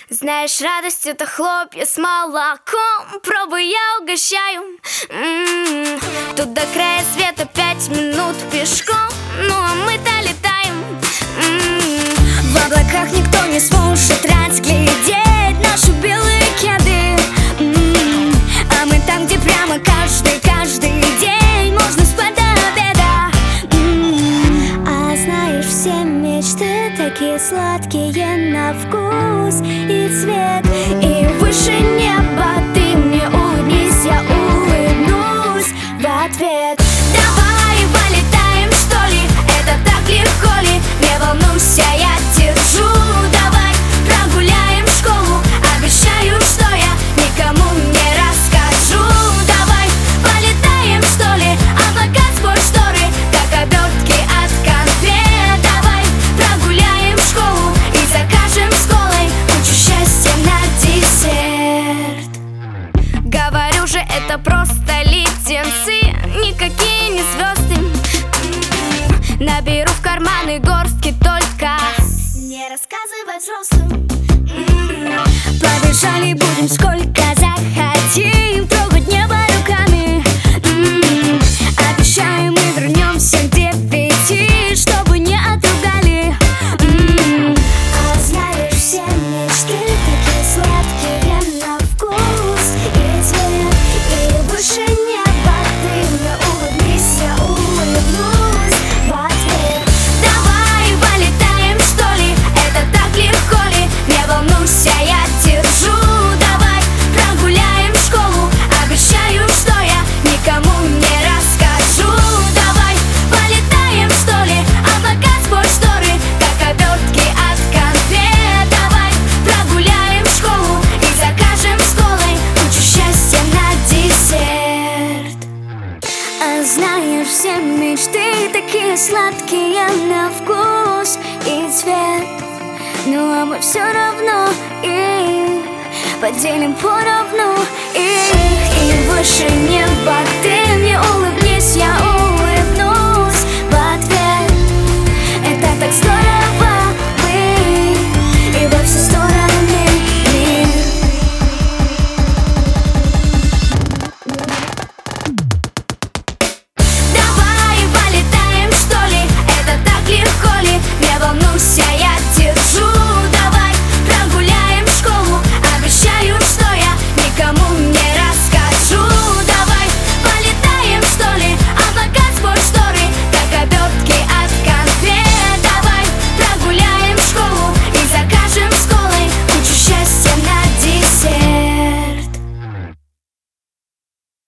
Знаешь, радость — это хлопья с молоком. Пробуй, я угощаю. Тут до края света 5 минут пешком. Ну а мы-то летаем. В облаках никто не сможет разглядеть наши белые кеды. А мы там, где прямо каждый день можно спать до обеда. А знаешь, все мечты такие сладкие на вкус и цвет. И выше неба ты мне улыбнись, я улыбнусь в ответ. Давай полетаем, что ли? Это так легко ли? Не волнуйся, я держу. Давай прогуляем школу. Обещаю, что я никому не расскажу. Давай полетаем, что ли? Облака сквозь шторы, как обертки от конфет. Давай прогуляем школу и закажем с колой кучу счастья на десерт. Говорю же, это просто леденцы, никакие не звезды. Наберу в карманы горстки, только не рассказывай взрослым. Побежали, будем сколько захотим, трогать небо руками. Обещаю, мы вернемся к 9, чтобы не отругали. А знаешь, все мечты такие сладкие на вкус и цвет. И выше неба ты мне улыбнись, я улыбнусь в ответ. Давай полетаем, что ли? Это так легко ли? Не волнуйся, я держу. Давай прогуляем школу. Обещаю, что я никому не расскажу. Давай полетаем, что ли? Облака сквозь шторы, как обертки от конфет. Давай прогуляем школу и закажем с колой кучу счастья на десерт. А знаешь, все мечты такие сладкие на вкус и цвет. Ну а мы все равно их поделим поровну их. И выше неба ты мне улыбнись, я улыбнусь.